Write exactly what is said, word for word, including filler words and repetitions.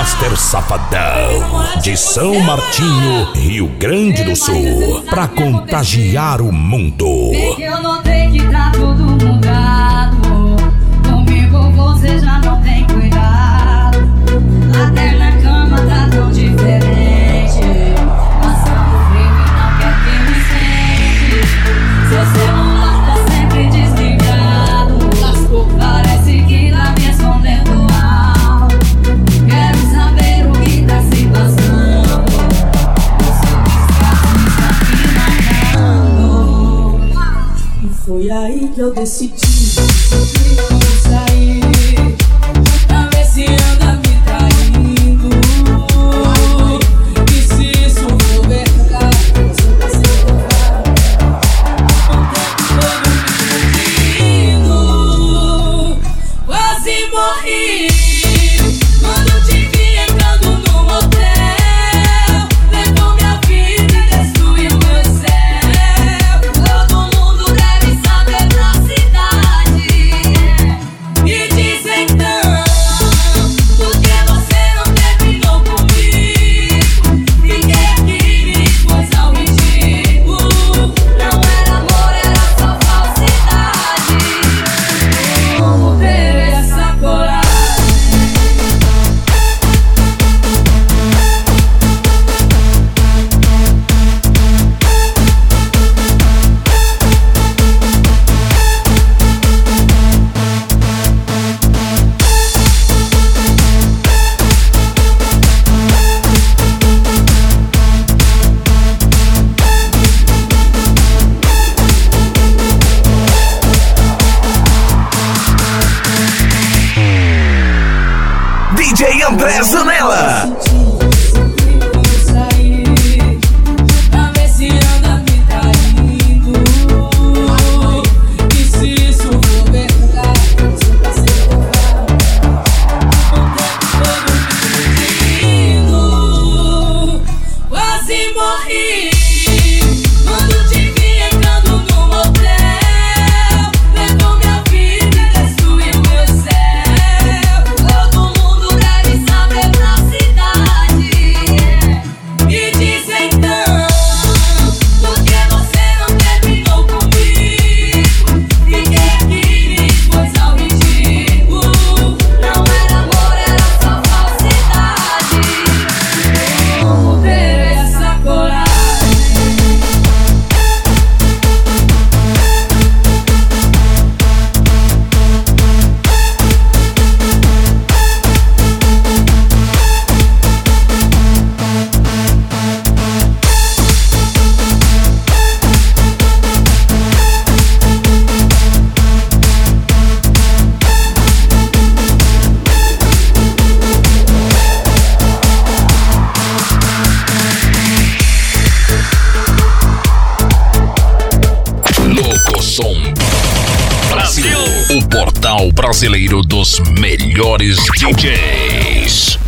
Master Safadão, de São Martinho, Rio Grande do Sul, pra contagiar o mundo. Eu notei que tá tudo mudado. Comigo você já não tem cuidado. Até na cama tá tão diferente. Passando frio e não quer que me sente. Seu celular tá sempre desligado. Lascou, parece que tá me escondendo mal. Quero saber o que tá se passando. O seu descaso está aqui marcando. E foi aí que eu decidi sair, pra ver se anda me traindo. E se isso for verdade, você vai se levar. O tempo todo me pedindo. Quase morri quando te vi entrando no motel. Levou minha vida e destruiu meu céu. Todo mundo deve saber da cidade. Me diz então, por que você não terminou comigo? Fiquei aqui e me expôs ao ridículo. Não era amor, era só falsidade. Como ter essa coragem? D J André Zanella. Pra ver se anda me traindo. E se isso for verdade, você vai se levar. O tempo todo me pedindo. Quase morri quando te vi entrando no motel. Levou minha vida e destruiu meu céu. Todo mundo deve saber da cidade. Me diz então, por que você não terminou comigo? Fiquei aqui e me expôs ao ridículo. Não era amor, era só falsidade. Como ter essa coragem? Louco Som Brasil, o portal brasileiro dos melhores D Js.